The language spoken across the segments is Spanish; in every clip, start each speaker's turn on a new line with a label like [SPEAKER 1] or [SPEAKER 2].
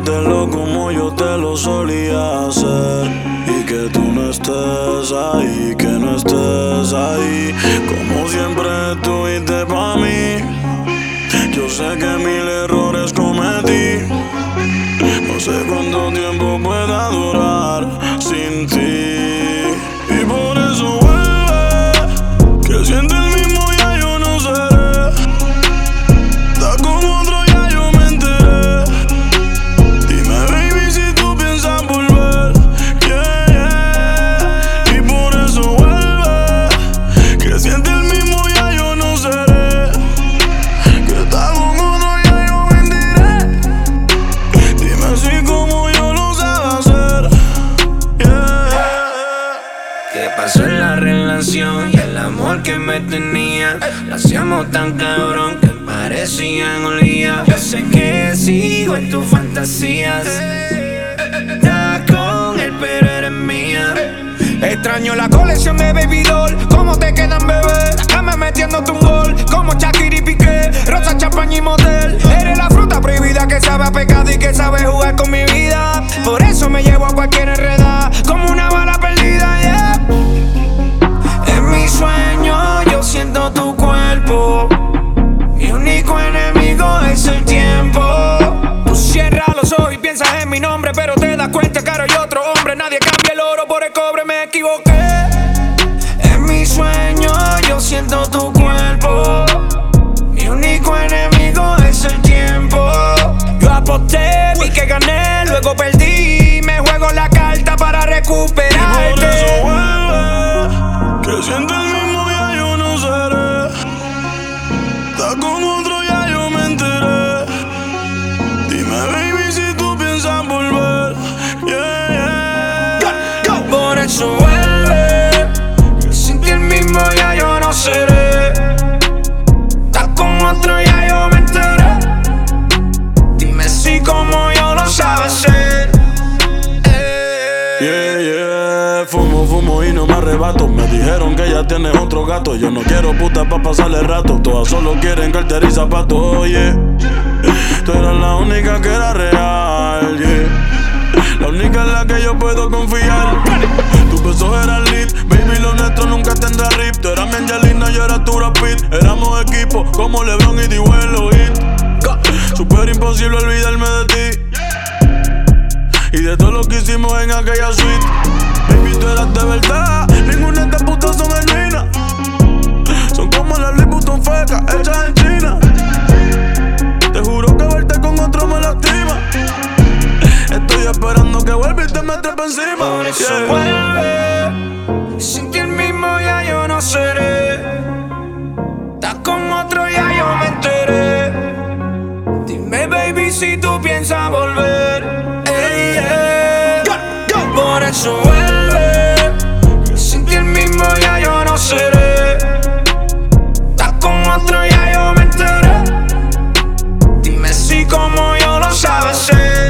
[SPEAKER 1] hacértelo como yo te lo solía hacer. Y que tú no estés ahí, que no estés ahí. Como siempre estuviste pa' mí. Yo sé que mil errores cometí. No sé cuánto tiempo pueda durar sin ti. Y por eso vuelve, que siente el mismo ya yo no seré. Está con otro ya yo me enteré. Dime baby si tú piensas volver, yeah, yeah. Y por eso vuelve, que siente el mismo ya yo no seré. Que está con otro ya yo me enteré. Dime así como yo lo sabe hacer, yeah.
[SPEAKER 2] ¿Qué pasó en la relación y el amor que me tenía? Lo hacíamos tan cabrón que parecían un lío. Yo sé que sigo en tus fantasías. Estás con él pero eres mía.
[SPEAKER 3] Extraño la colección de Baby Doll. ¿Cómo te quedan, bebé? Dame metiéndote un gol como Shakira y Piqué. Rosa, champaña y motel. Eres la fruta prohibida que sabe a pecado y que sabe jugar con mi vida. Por eso me llevo a cualquier enredada como una bala perdida, yeah. En mi sueño yo siento tu cuerpo. Mi único enemigo es el tiempo. Tú cierras los ojos y piensas en mi nombre, pero te das cuenta que ahora hay otro hombre. Nadie cambia el oro por el cobre, me equivoqué. En mi sueño yo siento tu cuerpo. Mi único enemigo es el tiempo. Yo aposté, vi que gané, luego perdí. Me juego la carta para recuperarte.
[SPEAKER 1] Y por eso vuelve, que siente el mismo ya yo no seré. Está con otro ya yo me enteré. Dime baby si tú piensas volver, yeah, yeah.
[SPEAKER 3] Por eso vuelve, que sin ti el mismo ya yo no seré. Estás con otro ya yo me enteré. Dime si como yo lo sabes hacer,
[SPEAKER 1] Yeah, yeah, fumo y no me arrebato. Me dijeron que ya tienes otro gato. Yo no quiero puta pa' pasarle rato. Todas solo quieren cartera y zapatos, oye. Tú eras la única que era real, yeah. La única en la que yo puedo confiar. Tus besos eran lit, baby, lo nuestro nunca tendrá rip. Tú eras mi Angelina, yo era tu Brad Pitt. Éramos equipo como LeBron y Dibuelo Hit. Super imposible olvidarme de ti y de todo lo que hicimos en aquella suite. Baby, tú eras de verdad. Ninguna de estas putas son genuinas. Son como las Louis Vuitton fecas hechas en China. Te juro que verte con otro me lastima. Estoy esperando que vuelva y te metes pa' encima.
[SPEAKER 3] por eso vuelve. Sin ti el mismo ya yo no seré. Estás con otro ya yo me enteré. Dime baby si tú piensas volver, por eso vuelve, que sin ti el mismo ya yo no seré. Estás con otro ya yo me enteré. Dime si como yo lo sabes hacer,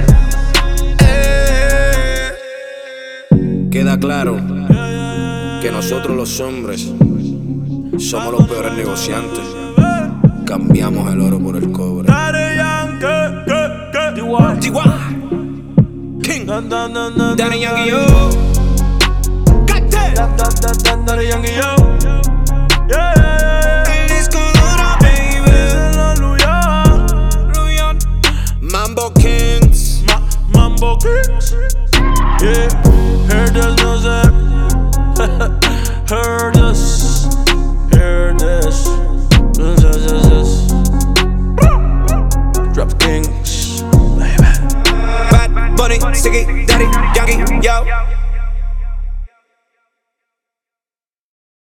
[SPEAKER 2] Queda claro que nosotros los hombres somos los peores negociantes. Cambiamos el oro por el cobre.
[SPEAKER 3] King,
[SPEAKER 1] Daddy
[SPEAKER 3] Daddy Yankee, yo.
[SPEAKER 1] Daddy Yankee, yo. Yeah.
[SPEAKER 3] El disco duro, baby.
[SPEAKER 1] Luyan.
[SPEAKER 2] Mambo Kings.
[SPEAKER 1] Mambo Kings. Yeah. Heard this music. Heard this. Heard this. Drop Kings. Baby.
[SPEAKER 3] Bad Bunny, Sticky, Daddy Yankee, yo.